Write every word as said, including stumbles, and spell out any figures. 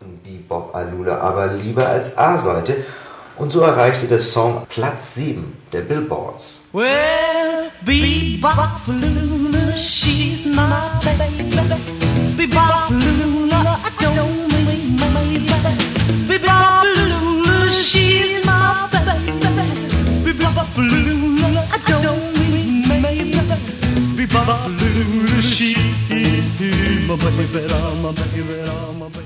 Bebop Alula aber lieber als A-Seite und so erreichte der Song Platz sieben der Billboards. Well, Bebop Alula, she's my baby. Bebop Alula, I don't mean my baby. Bebop Alula, she's my baby. Bebop Alula, I don't mean my baby. Bebop Alula, she's my baby, my baby, my baby.